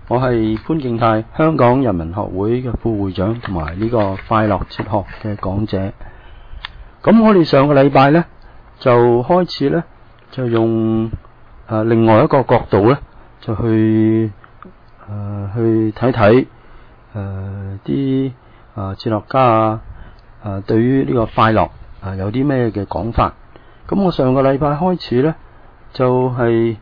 我係潘敬泰，香港人民學會嘅副會長同埋呢個快樂哲學嘅講者。咁我哋上個禮拜呢，就開始呢，就用另外一個角度呢，就去睇睇啲哲學家對於呢個快樂有啲咩嘅講法。咁我上個禮拜開始呢，就係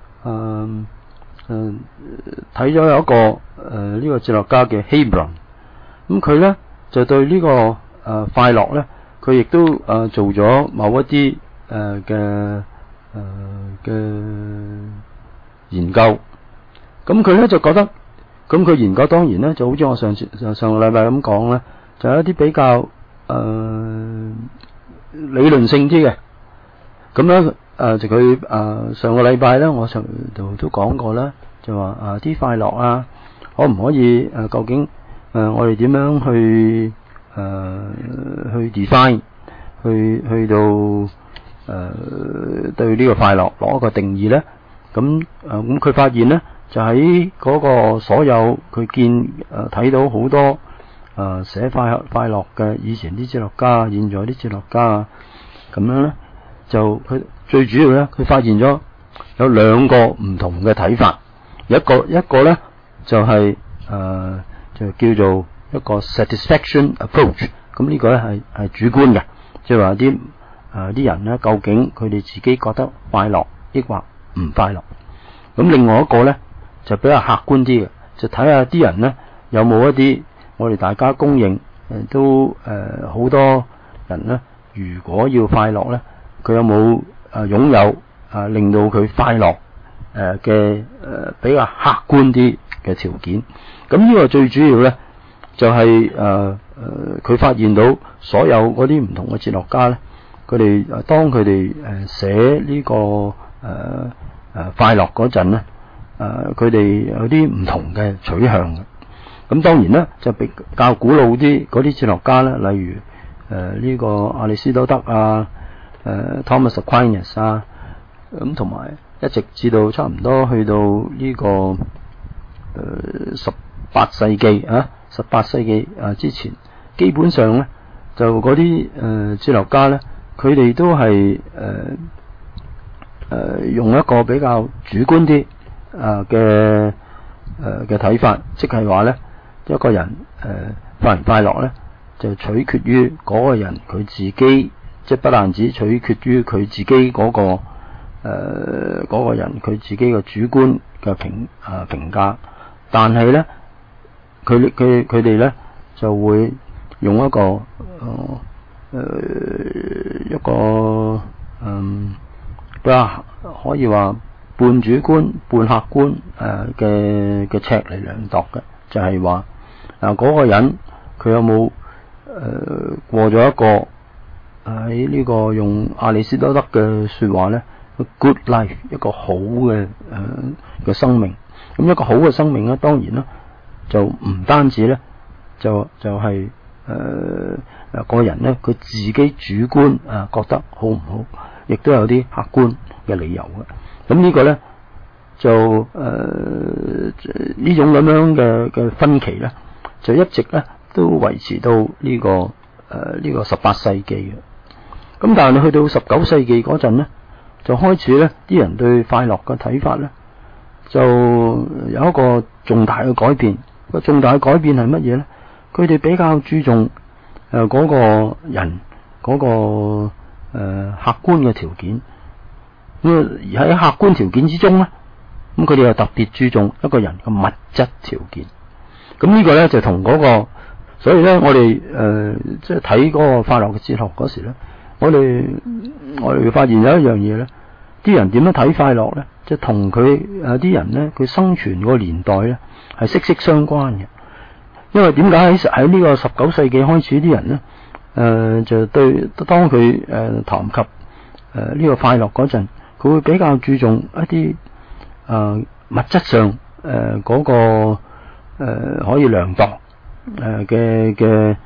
睇咗有一個呢個哲學家嘅 Hebron， 咁佢呢就對呢個快樂呢，佢亦都做咗某一啲嘅研究。咁佢呢就覺得，咁佢研究當然呢就好似我上個禮拜咁講呢，就有一啲比較理論性啲嘅。咁呢就佢上個禮拜呢，我上度都講過啦，就話啲快樂可唔可以究竟我哋點樣去define， 去到對呢個快樂攞一個定義呢？咁佢發現呢，就喺嗰個所有佢睇到好多寫快樂嘅以前啲哲學家、現在啲哲學家咁樣呢，就佢最主要呢，佢發現咗有兩個唔同嘅睇法。一個呢就係就叫做一個 satisfaction approach。咁呢個呢係主觀嘅，即係話啲人呢，究竟佢哋自己覺得快樂抑或唔快樂。咁另外一個呢就比較客觀啲嘅，就睇下啲人呢有冇一啲我哋大家公認都好多人呢，如果要快樂呢，佢有冇擁有令到佢快樂嘅比較客觀啲嘅條件。咁呢個最主要呢，就係佢發現到所有嗰啲唔同嘅哲學家呢，佢哋當佢哋寫呢個快樂嗰陣呢，佢哋有啲唔同嘅取向嘅。咁當然呢，就比較古老啲嗰啲哲學家呢，例如呢個亞里士多德Thomas Aquinas 咁同埋一直至到差唔多去到呢個18世紀18世紀之前，基本上呢就嗰啲哲學家呢，佢哋都係用一個比較主觀啲嘅睇法，即係話呢，一個人快唔快樂呢，就取決於嗰個人佢自己，即係不但止取決於佢自己嗰個人佢自己嘅主觀嘅評價，但係呢，佢哋呢就會用一個比較可以話半主觀半客觀嘅尺嚟量度嘅，就係話嗰個人佢有冇過咗一個喺呢個用亞里士多德嘅說話呢， good life， 一個好嘅生命。咁一個好嘅生命呢，當然啦，就唔單止呢，就係個人呢，佢自己主觀覺得好唔好，亦都有啲客觀嘅理由嘅。咁呢個呢，就呢種咁樣嘅分歧呢，就一直呢都維持到呢個18世紀嘅。咁但係去到19世紀嗰陣呢，就開始呢啲人對快樂嘅睇法呢，就有一個重大嘅改變。個重大嘅改變係乜嘢呢？佢哋比較注重嗰個人嗰個客觀嘅條件。咁而喺客觀條件之中呢，咁佢哋又特別注重一個人嘅物質條件。咁呢個呢，就同嗰個，所以呢，我哋即係睇嗰個快樂嘅哲學嗰時呢，我哋發現有一樣嘢呢，啲人點樣睇快樂呢？即係同佢啲人呢，佢生存個年代呢係息息相關嘅。因為點解喺呢個19世紀開始啲人呢，就對當佢談及呢個快樂嗰陣，佢會比較注重一啲物質上嗰個可以量度嘅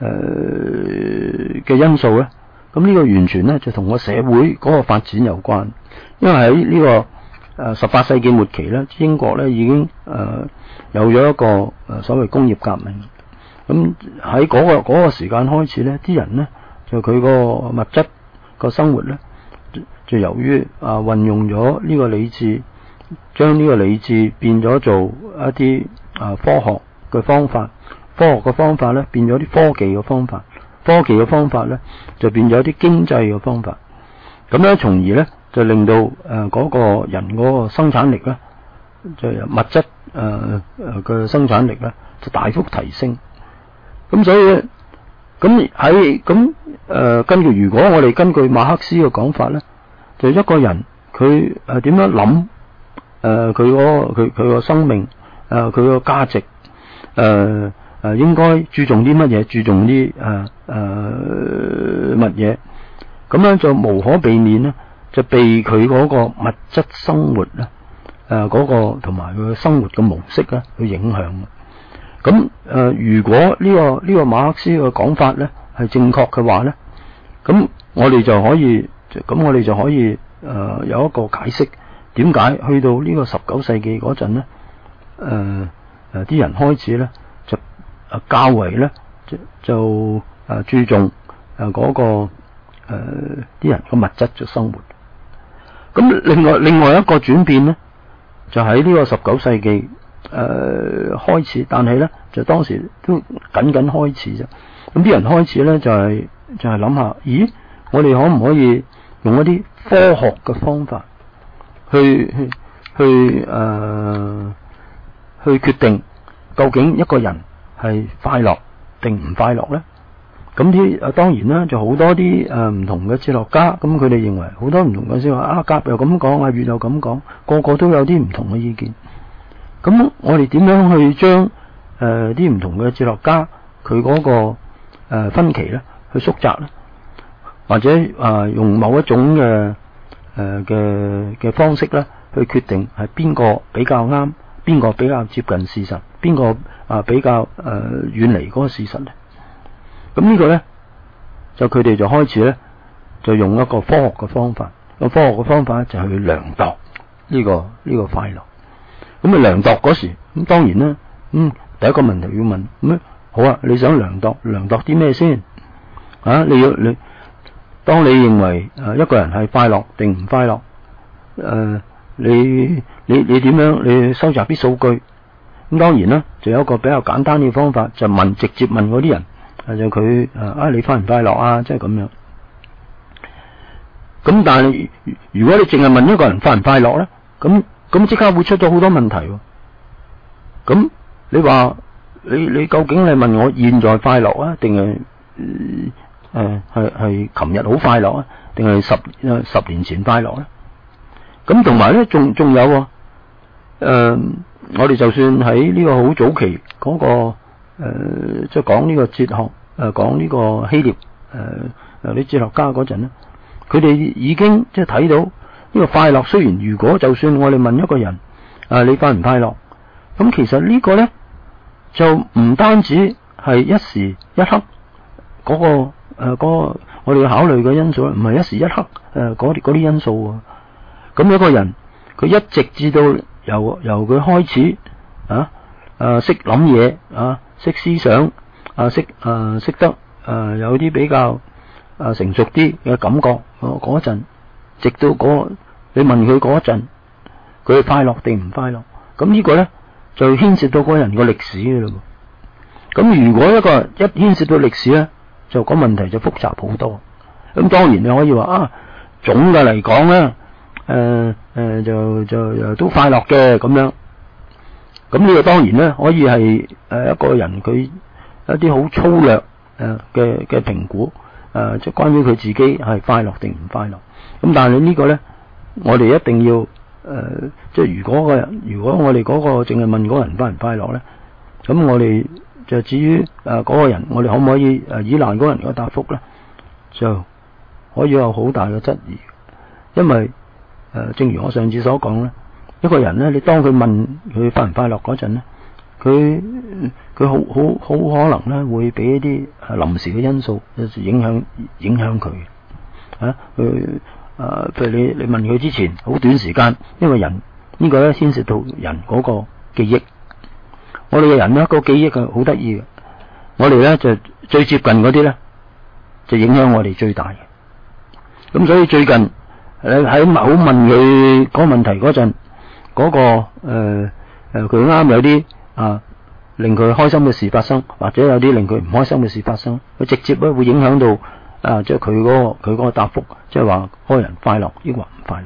因素呢。咁呢個完全呢，就同個社會嗰個發展有關。因為喺呢 18世紀末期咧，英國咧已經有咗一個所謂工業革命。咁喺嗰個時間開始咧，啲人咧就佢個物質個生活咧，就由於運用咗呢個理智，將呢個理智變咗做一啲科學嘅方法，科學嘅方法咧變咗啲科技嘅方法，科技嘅方法咧就變咗啲經濟嘅方法。咁咧，從而咧就令到嗰個人嗰個生產力咧，就由物質嘅生產力咧就大幅提升。咁所以咧，根據如果我哋根據馬克思嘅講法咧，就一個人佢點樣諗佢個生命佢個價值應該注重啲乜嘢，注重啲乜嘢，咁樣就無可避免咧，就被佢嗰個物質生活咧嗰個同埋佢嘅生活嘅模式咧去影響。咁如果呢個馬克思嘅講法咧係正確嘅話咧，咁我哋就可以有一個解釋，點解去到呢個19世紀嗰陣咧，啲人開始咧就較為咧就注重嗰個啲人嘅物質嘅生活。咁另外一個轉變咧，就喺呢個19世紀開始，但係咧就當時都僅開始啫。咁啲人開始咧就係諗下，咦，我哋可唔可以用一啲科學嘅方法去決定究竟一個人係快樂定唔快樂咧？咁當然啦，就好多啲唔同嘅哲學家，咁佢哋認為好多唔同嘅哲學家，甲又咁講，乙又咁講，個個都有啲唔同嘅意見。咁我哋點樣去將啲唔同嘅哲學家佢嗰個分歧咧去縮窄咧，或者用某一種嘅方式咧去決定係邊個比較啱，邊個比較接近事實，邊個比較遠離嗰個事實咧？咁呢個咧就佢哋就開始咧就用一個科學嘅方法，科學嘅方法就係去量度呢個快樂。咁量度嗰時，咁當然啦，第一個問題要問，好啊，你想量度啲咩先？你當你認為一個人係快樂定唔快樂，你點樣你收集啲數據？咁當然啦，就有一個比較簡單嘅方法，就直接問嗰啲人，就佢你快唔快樂啊？即係咁樣。咁但係如果你淨係問一個人快唔快樂咧，咁即刻會出咗好多問題。咁你話你究竟係問我現在快樂啊，定係係琴日好快樂啊，定係十年前快樂咧？咁同埋咧，仲有我哋就算喺呢個好早期嗰個即係講呢個哲學講呢個希臘啲哲學家嗰陣咧，佢哋已經即係睇到呢個快樂。雖然如果就算我哋問一個人你快唔快樂，咁其實呢個咧就唔單止係一時一刻嗰個我哋要考慮嘅因素，唔係一時一刻嗰啲因素啊。咁一個人佢一直至到由佢開始識諗嘢識思想識得有啲比較成熟啲嘅感覺嗰陣，直到你問佢嗰陣，佢快樂定唔快樂？咁呢個咧就牽涉到嗰個人個歷史嘅咯。咁如果一個一牽涉到歷史咧，就個問題就複雜好多。咁當然你可以話總嘅嚟講咧，就都快樂嘅咁樣。咁呢個當然咧可以係一個人佢一啲好粗略嘅評估，即係關於佢自己係快樂定唔快樂。咁但係呢個咧，我哋一定要即係如果我哋嗰個淨係問嗰個人快唔快樂咧，咁我哋就至於嗰個人，我哋可唔可以依賴嗰個人嘅答覆咧，就可以有好大嘅質疑。因為正如我上次所講咧，一個人咧，你當佢問佢快唔快樂嗰陣咧，佢好可能咧會俾一啲臨時嘅因素影響佢譬如你問佢之前好短時間，因為人呢個咧牽涉到人嗰個記憶。我哋嘅人咧個記憶係好得意嘅，我哋咧就最接近嗰啲咧，就影響我哋最大嘅。咁所以最近喺某問佢嗰個問題嗰陣，嗰個佢啱有啲令佢開心嘅事發生，或者有啲令佢唔開心嘅事發生，佢直接咧會影響到即係佢嗰個答覆，即係話嗰個人快樂抑或唔快樂。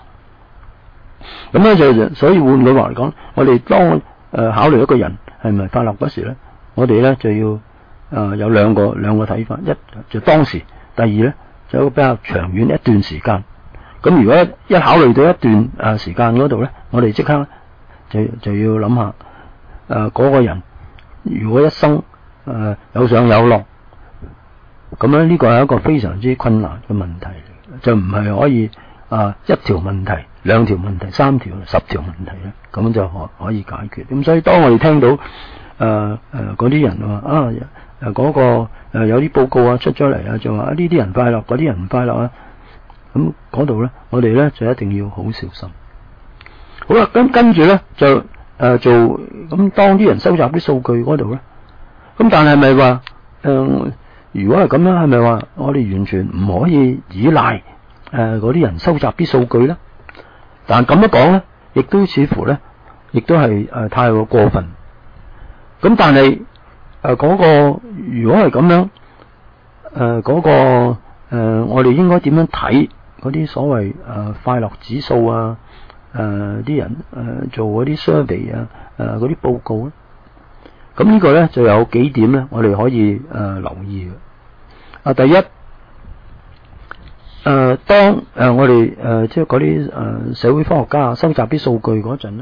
咁咧就所以換句話嚟講，我哋當考慮一個人係咪快樂嗰時咧，我哋咧就要有兩個睇法，一就當時，第二咧就有一個比較長遠一段時間。咁如果一考慮到一段時間嗰度咧，我哋即刻就要諗下嗰個人如果一生有上有落，咁咧呢個係一個非常之困難嘅問題嚟，就唔係可以一條問題、兩條問題、三條、10條問題咧，咁就可以解決。咁所以當我哋聽到嗰啲人話嗰個有啲報告出咗嚟就話呢啲人快樂，嗰啲人唔快樂咁嗰度咧，我哋咧就一定要好小心。好啦，咁跟住咧就做咁，當啲人收集啲數據嗰度咧，咁但係咪話如果係咁樣，係咪話我哋完全唔可以依賴嗰啲人收集啲數據咧？但咁樣講咧，亦都似乎咧，亦都係太過分。咁但係嗰個如果係咁樣，嗰個我哋應該點樣睇嗰啲所謂快樂指數啲人做嗰啲 survey 嗰啲報告咧？咁呢個咧就有幾點咧，我哋可以留意嘅。第一，當我哋即係嗰啲社會科學家收集啲數據嗰陣咧，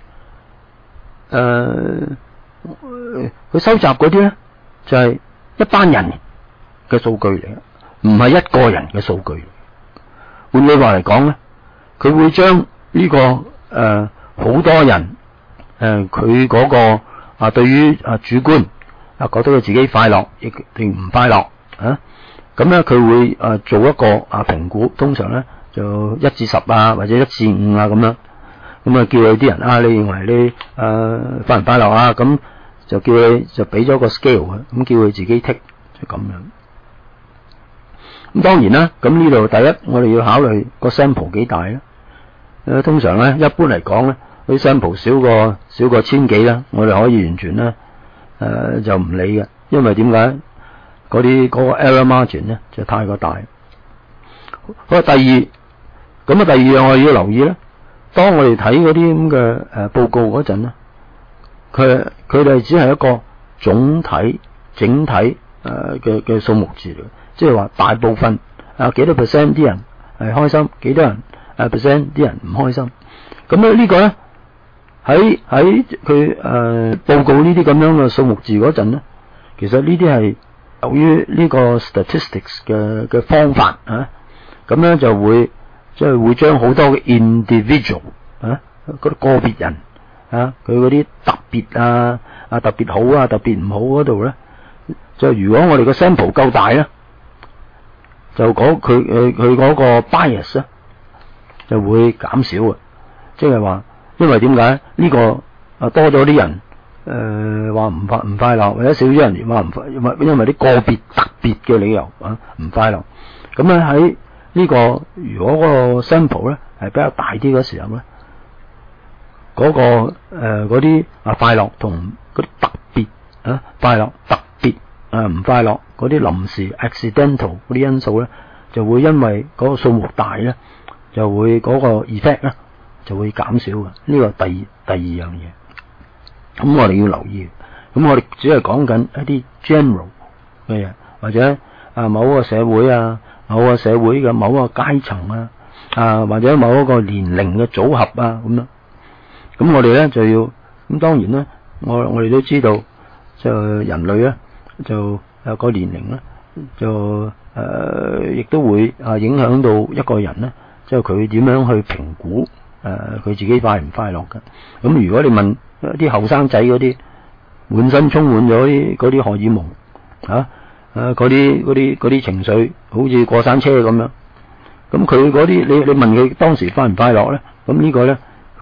佢收集嗰啲咧就係一班人嘅數據嚟嘅，唔係一個人嘅數據。換句話嚟講咧，佢會將呢個好多人佢嗰個對於主觀覺得佢自己快樂亦定唔快樂咁咧佢會做一個評估，通常咧就1至10或者1至5咁樣，咁叫佢啲人你認為你快唔快樂咁就叫佢就俾咗個 scale 咁叫佢自己剔，就咁樣。咁當然啦，咁呢度第一我哋要考慮個 sample 幾大咧。通常咧一般嚟講咧，啲 sample 少過1000幾啦，我哋可以完全咧就唔理嘅，因為點解？嗰個 error margin 咧就太過大。好，第二樣我哋要留意咧，當我哋睇嗰啲咁嘅報告嗰陣咧，佢哋只係一個整體嘅數目字嚟，即係話大部分幾多 percent 啲人係開心，幾多人percent 啲人唔開心。咁咧呢個咧喺佢報告呢啲咁樣嘅數目字嗰陣咧，其實呢啲係由於呢個 statistics 嘅方法咁咧就會即係會將好多嘅 individual 嗰啲個別人佢嗰啲特別特別好特別唔好嗰度咧，就如果我哋個 sample 夠大咧，就佢嗰個 bias 咧就會減少即係話因為點解呢個多咗啲人話唔快樂，或者少咗人話唔快，因為啲個別特別嘅理由唔快樂。咁咧喺呢個如果嗰個 sample 咧係比較大啲嗰時候咧，嗰個嗰啲快樂同嗰啲特別快樂特別唔快樂嗰啲臨時 accidental 嗰啲因素咧，就會因為嗰個數目大咧，就會嗰個 effect 咧就會減少嘅。呢個第二樣嘢。咁我哋要留意，咁我哋只係講緊一啲 general 嘅嘢，或者某個社會某個社會嘅某個階層或者某一個年齡嘅組合咁樣。咁我哋咧就要，咁當然咧，我哋都知道，就人類咧就個年齡咧就亦都會影響到一個人咧，即係佢點樣去評估佢自己快唔快樂嘅。咁如果你問啲後生仔嗰啲滿身充滿咗嗰啲荷爾蒙嗰啲情緒好似過山車咁樣，咁佢嗰啲你問佢當時快唔快樂咧？咁呢個咧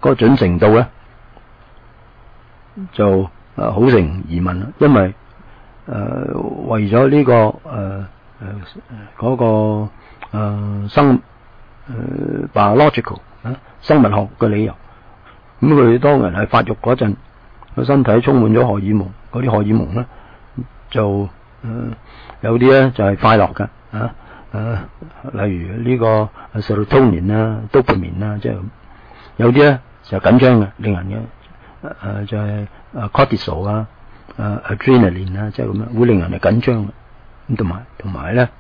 個準程度咧就好成疑問啦，因為為咗呢個嗰個biological 生物學嘅理由，咁佢當人係發育嗰陣，個身體充滿咗荷爾蒙，嗰啲荷爾蒙咧就有啲咧就係快樂嘅例如呢個 serotonin 啦、dopamine 啦，即係咁。有啲咧就緊張嘅，令人嘅就係cortisol 啊、adrenaline 啊，即係咁樣，會令人係緊張嘅。咁同埋咧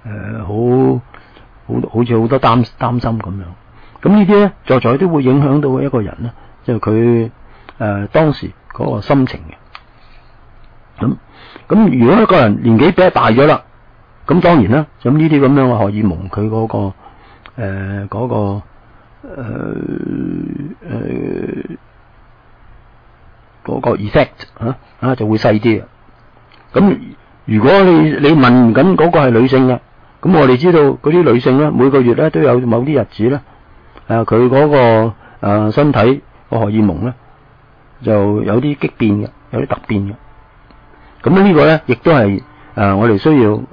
好似好多擔心咁樣。咁呢啲咧在都會影響到一個人咧，即係佢當時嗰個心情嘅。咁如果一個人年紀比較大咗啦，咁當然啦，咁呢啲咁樣嘅荷爾蒙，佢嗰個 effect 就會細啲嘅。咁如果你問緊嗰個係女性嘅，咁我哋知道嗰啲女性咧，每個月咧都有某啲日子咧，佢嗰個身體個荷爾蒙咧就有啲激變嘅，有啲突變嘅。咁呢個咧亦都係我哋需要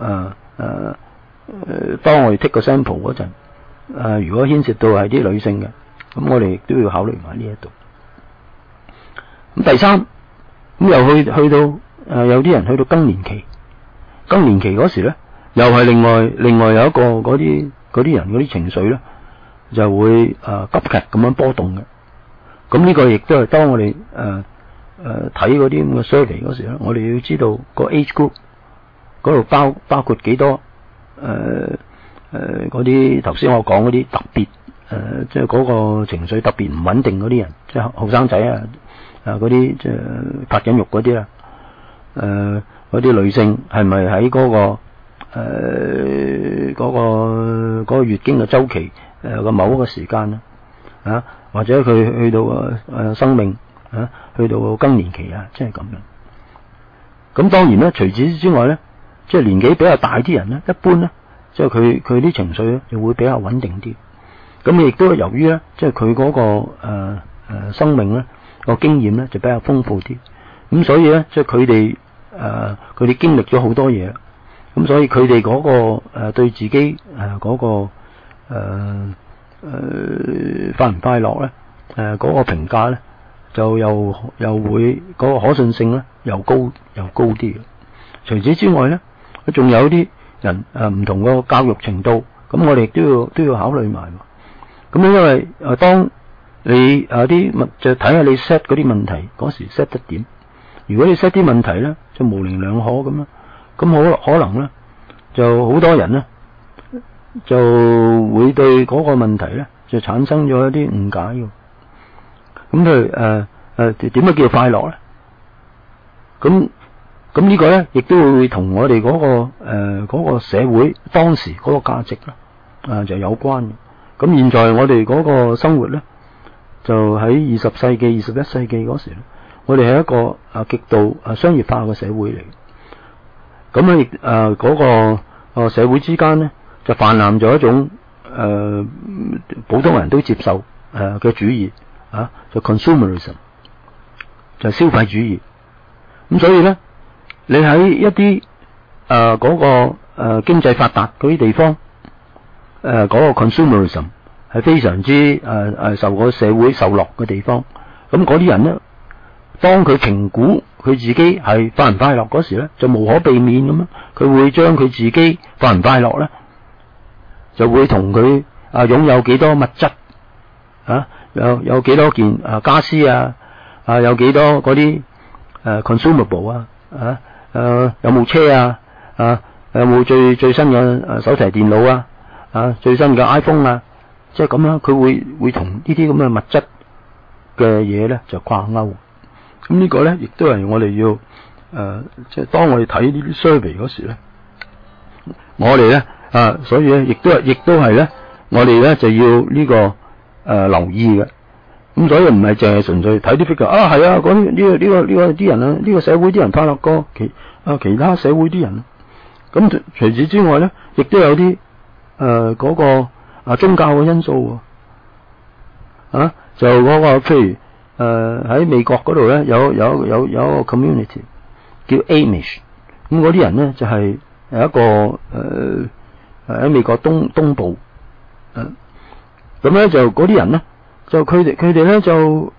當我哋 take 個 sample 嗰陣，如果牽涉到係啲女性嘅，咁我哋亦都要考慮埋呢一度。咁第三，咁又去到有啲人去到更年期嗰時咧，又係另外有一個嗰啲人嗰啲情緒咧，就會急劇咁樣波動嘅。咁呢個亦都係當我哋睇嗰啲咁嘅 survey 嗰時咧，我哋要知道個 age group 嗰度包括幾多嗰啲頭先我講嗰啲特別即係嗰個情緒特別唔穩定嗰啲人，即係後生仔嗰啲即係發緊育嗰啲啦，嗰啲女性係咪喺嗰個月經嘅周期個某一個時間啊，或者佢去到生命去到更年期即係咁樣。咁當然咧，除此之外咧，即係年紀比較大啲人咧，一般咧，即係佢啲情緒咧就會比較穩定啲。咁亦都由於咧，即係佢嗰個生命咧個經驗咧就比較豐富啲。咁所以咧，即係佢哋經歷咗好多嘢，咁所以佢哋嗰個對自己嗰個快唔快樂咧嗰個評價咧就又會嗰個可信性咧又高啲。除此之外咧，仲有啲人唔同個教育程度，咁我哋都要考慮埋。咁因為當你啲就睇下你 set 嗰啲問題嗰時 set 得點。如果你 set 啲問題咧就模棱兩可咁啦，咁可能咧就好多人咧就會對嗰個問題咧就產生咗一啲誤解嘅。咁佢點解叫快樂咧？咁呢個咧亦都會同我哋嗰個社會當時嗰個價值咧就有關嘅。咁現在我哋嗰個生活咧就喺20世紀、21世紀嗰時咧，我哋係一個極度商業化嘅社會嚟。咁咧嗰個社會之間咧就泛濫咗一種普通人都接受嘅主義就 consumerism 就消費主義。咁所以咧，你喺一啲嗰個經濟發達嗰啲地方，嗰個 consumerism 係非常之受個社會受落嘅地方。咁嗰啲人咧，當佢評估佢自己係快唔快樂嗰時咧，就無可避免咁樣，佢會將佢自己快唔快樂咧，就會同佢擁有幾多物質有幾多件家私有幾多嗰啲consumable 有冇車有冇最新嘅手提電腦最新嘅 iPhone 即係咁樣，佢會同呢啲咁嘅物質嘅嘢咧就掛鈎。咁呢個咧亦都係我哋要即係當我哋睇呢啲 survey 嗰時咧，我哋咧所以咧亦都係咧，我哋咧就要呢個留意嘅。咁所以唔係淨係純粹睇啲 figure 係嗰啲呢個啲人呢個社會啲人快樂過其他社會啲人。咁除此之外咧，亦都有啲嗰個宗教嘅因素就嗰個譬如喺美國嗰度咧有一個 community 叫 Amish， 咁嗰啲人咧就係一個喺美國東部，咁咧就嗰啲人咧就佢哋咧就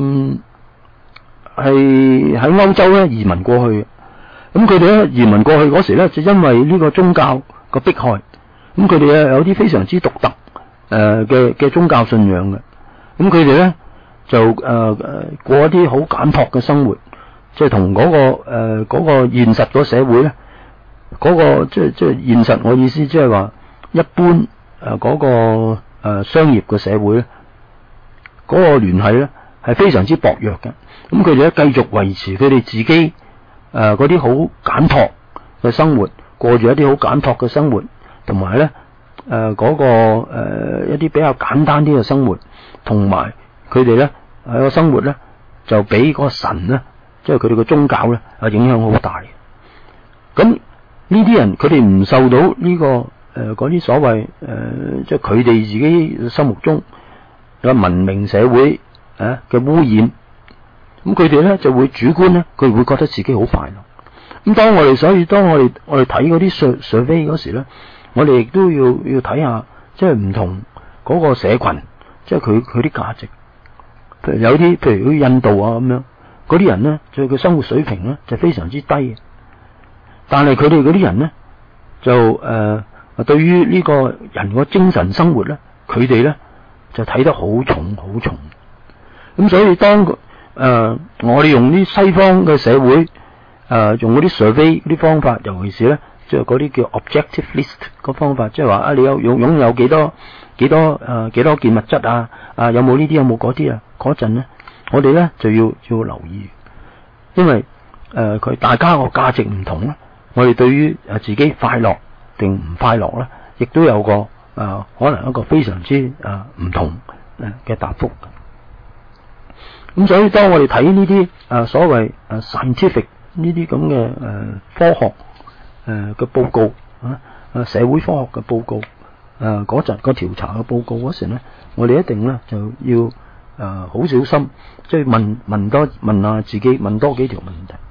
係喺歐洲咧移民過去，咁佢哋咧移民過去嗰時咧就因為呢個宗教個迫害，咁佢哋咧有啲非常之獨特嘅宗教信仰嘅，咁佢哋咧就過一啲好簡樸嘅生活，即係同嗰個現實個社會咧，嗰個即係現實，我意思即係話一般嗰個商業嘅社會咧，嗰個聯繫咧係非常之薄弱嘅。咁佢哋咧繼續維持佢哋自己嗰啲好簡樸嘅生活，過住一啲好簡樸嘅生活，同埋咧嗰個一啲比較簡單啲嘅生活，同埋佢哋咧喺個生活咧就俾個神咧，即係佢哋嘅宗教咧影響好大。咁呢啲人佢哋唔受到呢個嗰啲所謂即係佢哋自己心目中嘅文明社會嘅污染，咁佢哋咧就會主觀咧，佢會覺得自己好快樂。咁所以當我哋睇嗰啲 survey 嗰時咧，我哋亦都要睇下，即係唔同嗰個社群，即係佢啲價值。譬如有啲譬如好似印度啊咁樣，嗰啲人咧，就佢生活水平咧就非常之低嘅，但係佢哋嗰啲人咧就對於呢個人個精神生活咧，佢哋咧就睇得好重好重。咁所以當我哋用啲西方嘅社會用嗰啲 survey 啲方法，尤其是咧即係嗰啲叫 objective list 個方法，即係話你擁有幾多件物質有冇呢啲有冇嗰啲嗰陣咧，我哋咧就要留意，因為佢大家個價值唔同咧，我哋對於自己快樂定唔快樂咧，亦都有個可能一個非常之唔同嘅答覆。咁所以當我哋睇呢啲所謂scientific 呢啲咁嘅科學嘅報告社會科學嘅報告嗰陣個調查嘅報告嗰時咧，我哋一定咧就要好小心，即係問下自己，問多幾條問題。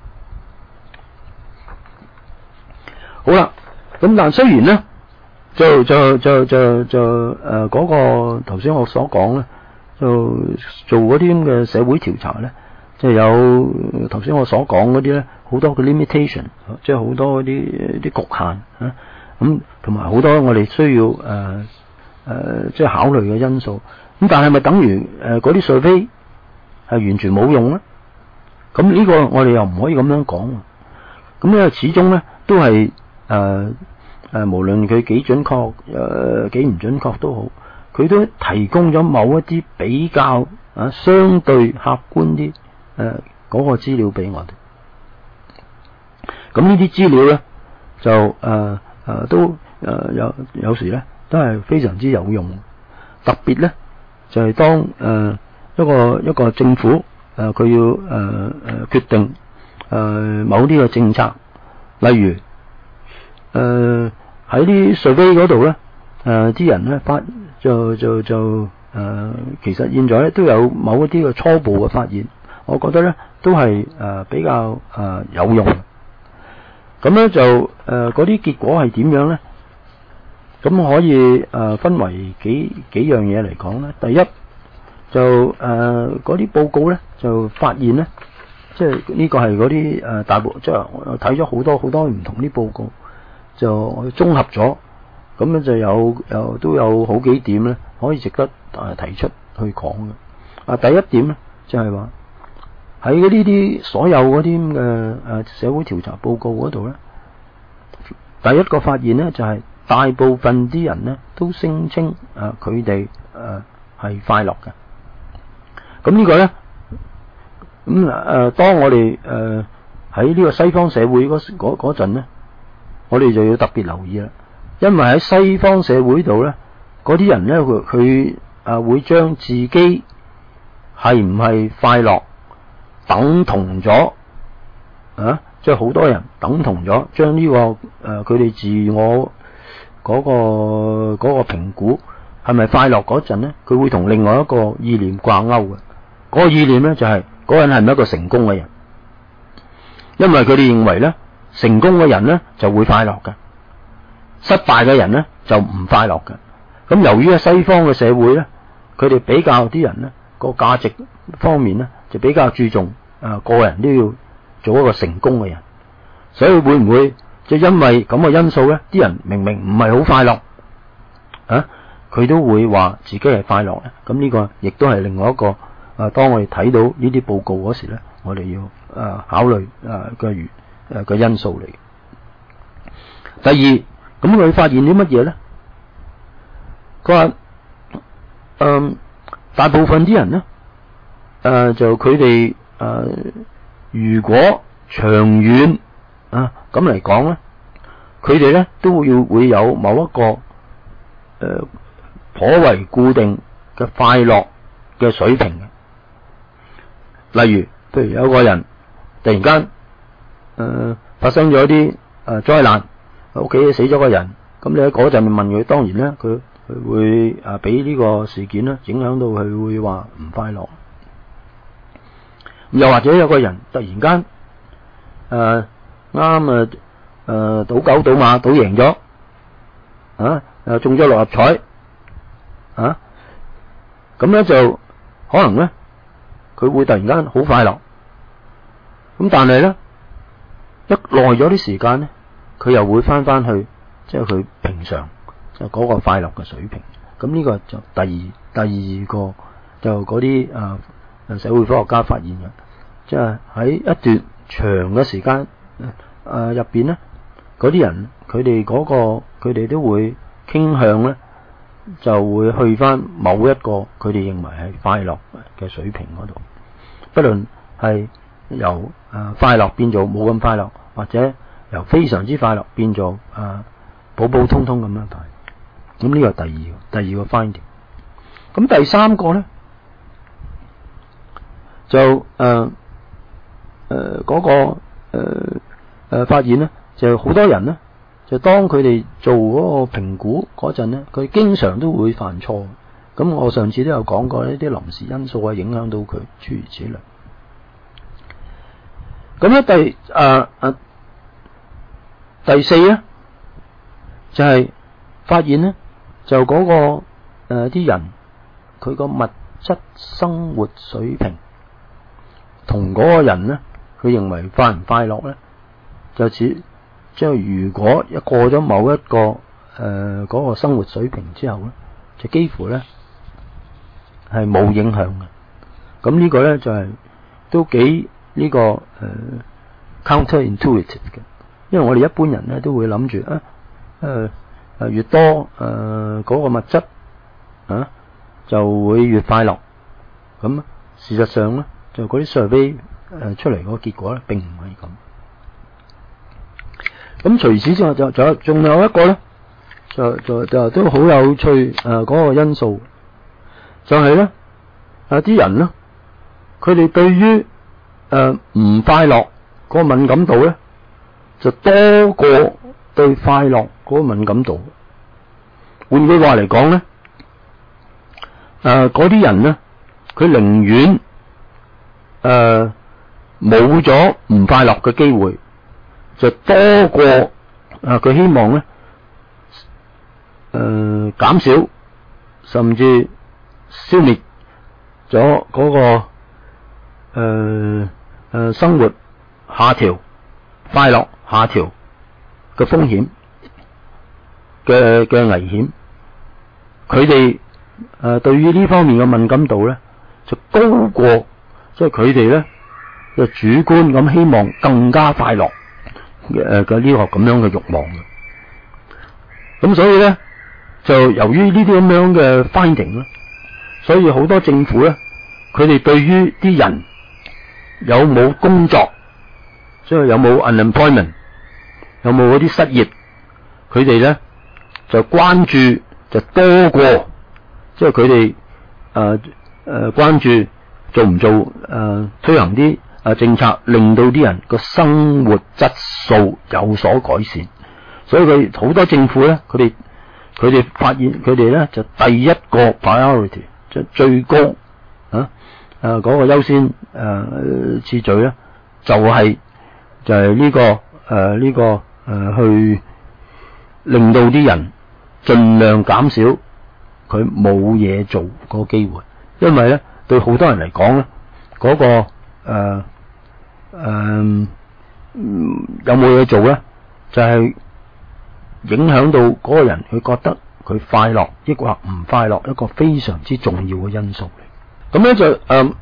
好啦，咁但雖然咧就嗰個頭先我所講咧，就做嗰啲咁嘅社會調查咧，即係有頭先我所講嗰啲咧，好多嘅 limitation， 即係好多啲局限咁同埋好多我哋需要即係考慮嘅因素。咁但係咪等於嗰啲 survey 係完全冇用咧？咁呢個我哋又唔可以咁樣講。咁因為始終咧都係無論佢幾準確幾唔準確都好，佢都提供咗某一啲比較相對客觀啲嗰個資料俾我哋。咁呢啲資料咧就都有時咧都係非常之有用，特別咧就係當一個政府佢要決定某啲嘅政策，例如喺啲 survey 嗰度咧啲人咧其實現在咧都有某一啲嘅初步嘅發現，我覺得咧都係比較有用。咁咧就嗰啲結果係點樣咧？咁可以分為幾樣嘢嚟講咧。第一就嗰啲報告咧就發現咧，即係呢個係嗰啲大部，即係我睇咗好多唔同啲報告，就綜合咗，咁咧就都有好幾點咧可以值得提出去講嘅。第一點咧就係話喺呢啲所有嗰啲咁嘅社會調查報告嗰度咧，第一個發現咧就係大部分啲人咧都聲稱佢哋係快樂嘅。咁呢個咧當我哋喺呢個西方社會嗰陣咧，我哋就要特別留意啦，因為喺西方社會度咧，嗰啲人咧佢會將自己係唔係快樂等同咗即係好多人等同咗將呢個佢哋自我嗰個評估係咪快樂嗰陣咧，佢會同另外一個意念掛鈎嘅。嗰個意念咧就係嗰個人係咪一個成功嘅人？因為佢哋認為咧，成功嘅人咧就會快樂嘅，失敗嘅人咧就唔快樂嘅。咁由於喺西方嘅社會咧，佢哋比較啲人咧個價值方面咧就比較注重個人都要做一個成功嘅人，所以會唔會就因為咁嘅因素咧，啲人明明唔係好快樂佢都會話自己係快樂咧？咁呢個亦都係另外一個當我哋睇到呢啲報告嗰時咧，我哋要考慮嘅因素嚟。第二，咁佢發現啲乜嘢咧？佢話大部分啲人咧就佢哋如果長遠咁嚟講咧，佢哋咧都會有某一個頗為固定嘅快樂嘅水平嘅。例如，譬如有個人突然間發生咗啲災難，屋企死咗個人，咁你喺嗰陣問佢，當然咧佢會俾呢個事件咧影響到佢會話唔快樂。又或者有個人突然間賭狗賭馬賭贏咗又中咗六合彩咁咧就可能咧佢會突然間好快樂。咁但係咧一耐咗啲時間咧，佢又會翻去即係佢平常即係嗰個快樂嘅水平。咁呢個就第二個就嗰啲社會科學家發現嘅，即係喺一段長嘅時間入邊咧，嗰啲人佢哋都會傾向咧，就會去翻某一個佢哋認為係快樂嘅水平嗰度，不論係由快樂變做冇咁快樂，或者由非常之快樂變做普普通通咁樣快。咁呢個係第二個 finding。咁第三個咧就發現咧，就好多人咧，就當佢哋做嗰個評估嗰陣咧，佢經常都會犯錯。咁我上次都有講過呢啲臨時因素啊，影響到佢諸如此類。咁咧第四咧就係發現咧，就嗰個啲人佢個物質生活水平同嗰個人咧，佢認為快唔快樂咧，就似即係如果一過咗某一個嗰個生活水平之後咧，就幾乎咧係冇影響嘅。咁呢個咧就係都幾呢個counterintuitive 嘅，因為我哋一般人咧都會諗住越多嗰個物質就會越快樂。咁事實上咧，就嗰啲 survey 出嚟嗰個結果咧並唔係咁。咁除此之外仲有一個咧，就都好有趣嗰個因素，就係咧啲人咧，佢哋對於唔快樂嗰個敏感度咧，就多過對快樂嗰個敏感度。換句話嚟講咧，嗰啲人咧，佢寧願冇咗唔快樂嘅機會，就多過佢希望咧減少甚至消滅咗嗰個生活下調、快樂下調嘅風險嘅危險。佢哋對於呢方面嘅敏感度咧，就高過即係佢哋咧就主觀咁希望更加快樂嘅呢個咁樣嘅慾望嘅。咁所以咧就由於呢啲咁樣嘅 finding 咧，所以好多政府咧，佢哋對於啲人有冇工作，即係有冇 unemployment， 有冇嗰啲失業，佢哋咧就關注就多過，即係佢哋關注做唔做推行啲政策，令到啲人個生活質素有所改善。所以佢好多政府咧，佢哋佢哋發現佢哋咧就第一個 priority 即係最高嗰個優先次序咧，就係呢個去令到啲人盡量減少佢冇嘢做個機會，因為咧對好多人嚟講咧，嗰個有冇嘢做咧，就係影響到嗰個人佢覺得佢快樂抑或唔快樂一個非常之重要嘅因素嚟。咁咧就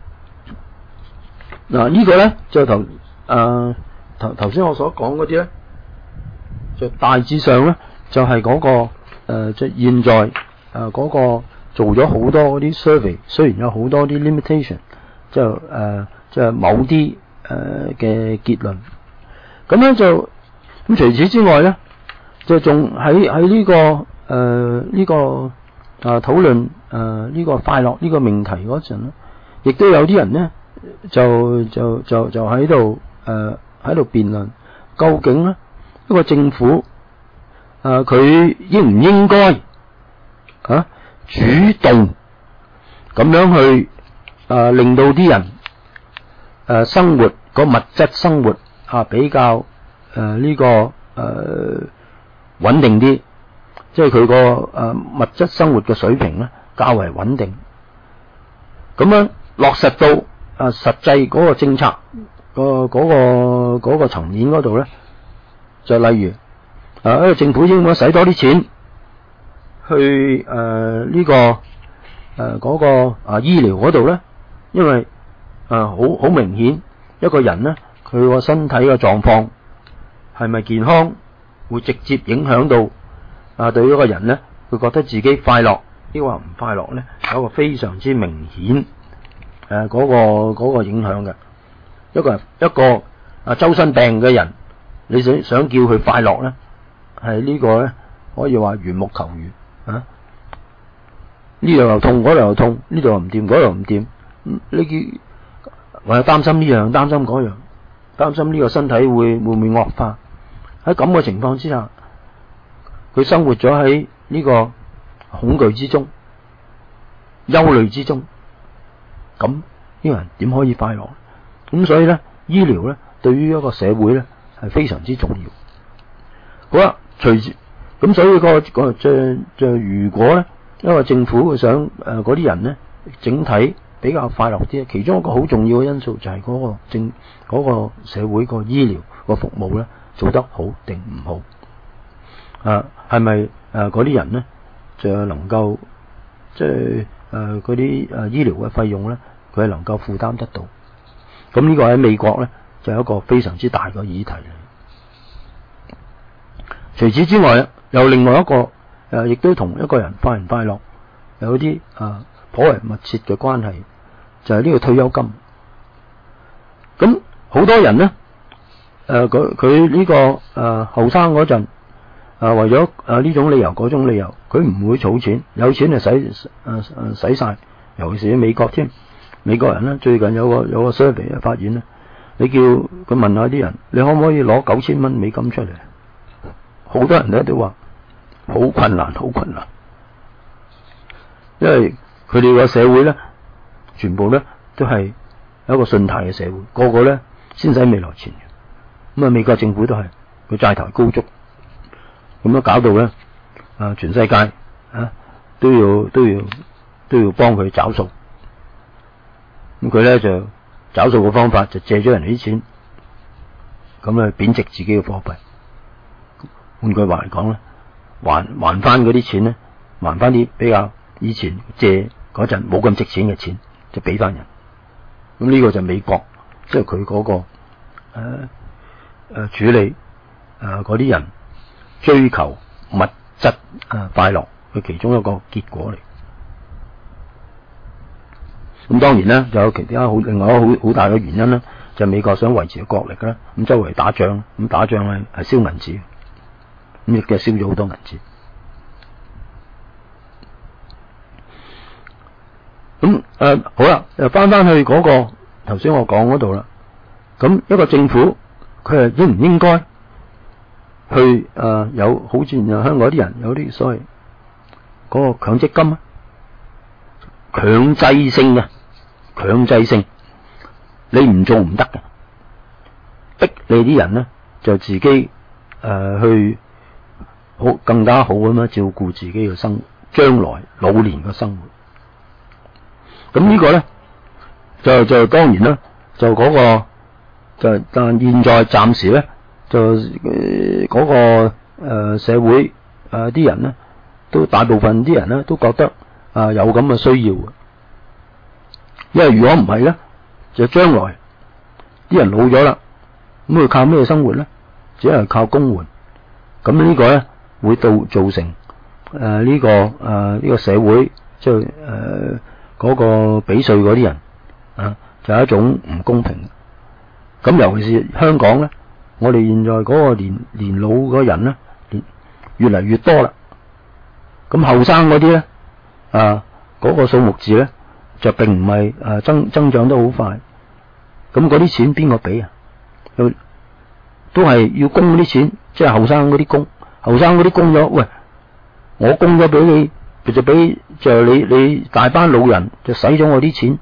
呢個咧就頭先我所講嗰啲咧，就大致上咧就係嗰個即係現在嗰個做咗好多嗰啲 survey， 雖然有好多啲 limitation， 即係某啲嘅結論。咁咧就咁除此之外咧，就仲喺呢個討論呢個快樂呢個命題嗰陣咧，亦都有啲人咧就喺度辯論，究竟咧一個政府佢應唔應該主動咁樣去令到啲人生活個物質生活比較呢個穩定啲，即係佢個物質生活嘅水平咧較為穩定，咁樣落實到實際嗰個政策嗰個層面嗰度咧，就例如一個政府應該使多啲錢去呢個嗰個醫療嗰度咧，因為好明顯一個人咧佢個身體嘅狀況係咪健康，會直接影響到對於一個人咧，佢覺得自己快樂抑或唔快樂咧，有一個非常之明顯嗰個影響嘅。一個周身病嘅人，你想叫佢快樂咧，係呢個咧可以話緣木求魚呢度又痛，嗰度又痛，呢度又唔掂，嗰度又唔掂，呢啲或者擔心呢樣，擔心嗰樣，擔心呢個身體會唔會惡化。喺咁嘅情況之下，佢生活咗喺呢個恐懼之中、憂慮之中，咁呢個人點可以快樂？咁所以咧，醫療咧對於一個社會咧係非常之重要。好啦，咁所以如果咧一個政府想嗰啲人咧整體比較快樂啲，其中一個好重要嘅因素就係嗰個社會個醫療個服務咧做得好定唔好，係咪嗰啲人咧就能夠即係嗰啲醫療嘅費用咧佢係能夠負擔得到？咁呢個喺美國咧就係一個非常之大嘅議題嚟。除此之外，有另外一個亦都同一個人快唔快樂有啲頗為密切嘅關係，就係呢個退休金。咁好多人咧佢呢個後生嗰陣為咗呢種理由嗰種理由，佢唔會儲錢，有錢就使晒，尤其是喺美國添。美國人咧最近有個 survey 發現咧，你叫佢問下啲人，你可唔可以攞$9,000美金出嚟？好多人咧都話好困難，因為佢哋個社會咧全部咧都係一個信貸嘅社會，個個咧先使未來錢。咁美國政府都係佢債台高築，咁樣搞到咧全世界都要幫佢找數。咁佢咧就找數嘅方法就借咗人哋啲錢，咁啊貶值自己嘅貨幣。換句話嚟講咧，還翻嗰啲錢咧，還翻啲比較以前借嗰陣冇咁值錢嘅錢，就俾翻人。咁呢個就美國，即係佢嗰個處理嗰啲人追求物質快樂嘅其中一個結果嚟。咁當然咧，就有其他另外一個好大嘅原因咧，就係美國想維持個國力啦。咁周圍打仗，咁打仗咧係燒銀紙，咁亦都燒咗好多銀紙。咁好啦，又翻去嗰個頭先我講嗰度啦。咁一個政府佢係應唔應該去有好似香港啲人有啲所謂嗰個強積金啊，強制性，你唔做唔得嘅，逼你啲人咧就自己去更加好咁樣照顧自己嘅生活，將來老年嘅生活。咁呢個咧就當然啦，就嗰個就但現在暫時咧就嗰個社會啲人咧都大部分啲人咧都覺得有咁嘅需要嘅，因為如果唔係咧，就將來啲人老咗啦，咁佢靠咩生活咧？只係靠公援，咁呢個咧會造成呢個社會即係嗰個俾稅嗰啲人就係一種唔公平。咁尤其是香港咧，我哋現在嗰個年老嗰人咧，越嚟越多啦。咁後生嗰啲咧，嗰個數目字咧就並唔係增長得好快。咁嗰啲錢邊個俾啊？都係要供嗰啲錢，即係後生嗰啲供。後生嗰啲供咗，喂，我供咗俾你，就你大班老人就使咗我啲錢。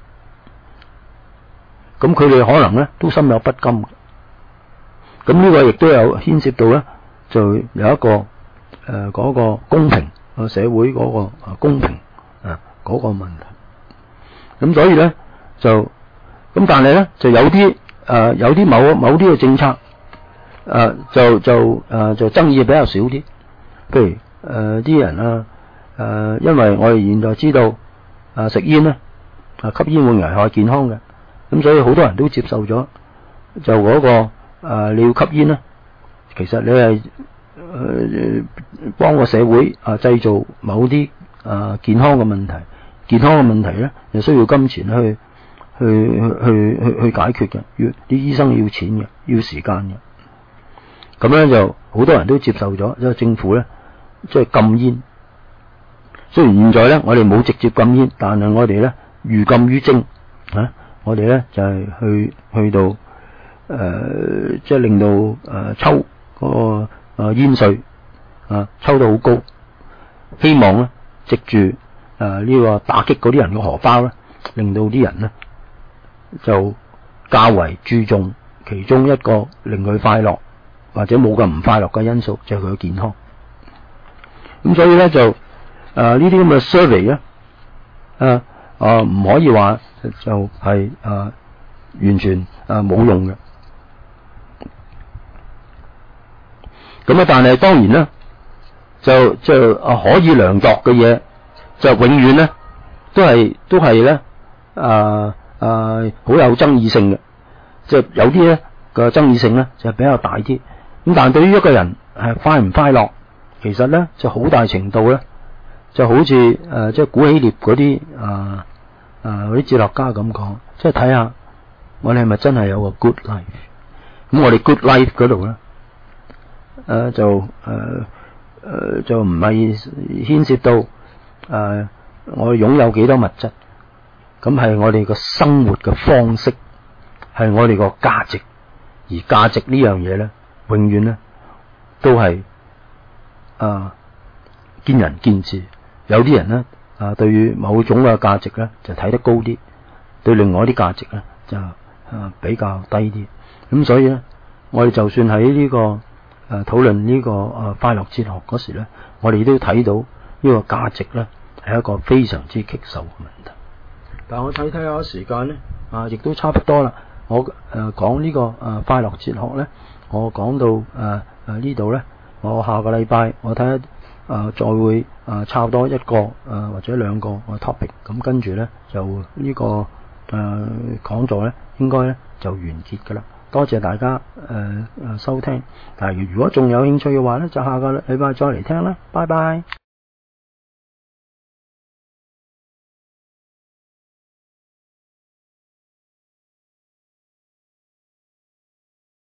咁佢哋可能咧都心有不甘。咁呢個亦都有牽涉到咧，就有一個嗰個公平社會嗰個公平嗰個問題。咁所以咧就咁，但係咧就有啲某啲嘅政策就爭議比較少啲。譬如啲人因為我哋現在知道食煙咧吸煙會危害健康嘅。咁所以好多人都接受咗，就嗰個你要吸煙咧，其實你係幫個社會製造某啲健康嘅問題，健康嘅問題咧就需要金錢去解決嘅，啲醫生要錢嘅，要時間嘅。咁咧就好多人都接受咗，因為政府咧即係禁煙。雖然現在咧我哋冇直接禁煙，但係我哋咧寓禁於徵我哋咧就係去到即係令到抽嗰個煙稅抽到好高，希望咧藉住呢個打擊嗰啲人嘅荷包咧，令到啲人咧就較為注重其中一個令佢快樂或者冇咁唔快樂嘅因素，就係佢嘅健康。咁所以咧就呢啲咁嘅 survey 咧唔可以話就係完全冇用嘅。咁但係當然啦，就可以量度嘅嘢，就永遠咧都係咧好有爭議性嘅。即係有啲咧個爭議性咧就比較大啲。咁但係對於一個人係快唔快樂，其實咧就好大程度咧就好似即係古希臘嗰啲嗰啲哲學家咁講，即係睇下我哋係咪真係有個 good life。咁我哋 good life 嗰度咧就唔係牽涉到我哋擁有幾多物質，咁係我哋個生活嘅方式，係我哋個價值。而價值呢樣嘢咧，永遠咧都係見仁見智。有啲人咧對於某種嘅價值咧就睇得高啲，對另外一啲價值咧就比較低啲。咁所以咧，我哋就算喺呢個討論呢個快樂哲學嗰時咧，我哋都睇到呢個價值咧係一個非常之棘手嘅問題。但我睇下時間咧亦都差不多啦。我講呢個快樂哲學咧，我講到呢度咧，我下個禮拜我睇下再會差唔多一個或者兩個topic， 咁跟住咧就呢個講座咧應該咧就完結噶啦。多謝大家收聽，但係如果仲有興趣嘅話咧，就下個禮拜再嚟聽啦。拜拜。